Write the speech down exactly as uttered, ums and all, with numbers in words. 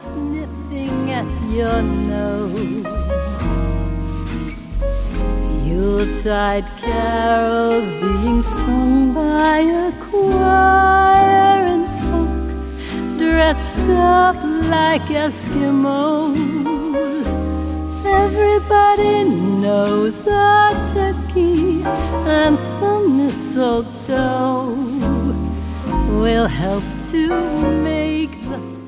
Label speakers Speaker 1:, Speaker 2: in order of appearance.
Speaker 1: sniffing at your nose. Yuletide carols being sung by a choir, and folks dressed up like Eskimos. Everybody knows a turkey and some mistletoe will help to make the